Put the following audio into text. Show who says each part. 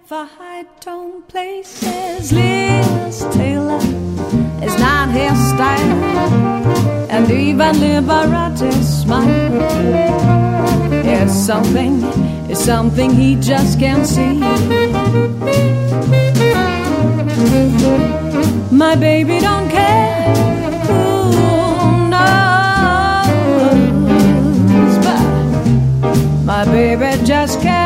Speaker 1: for high-tone places. Liz Taylor is not his style, and even Liberace's smile is something he just can't see. My baby don't care who knows, but my baby just cares.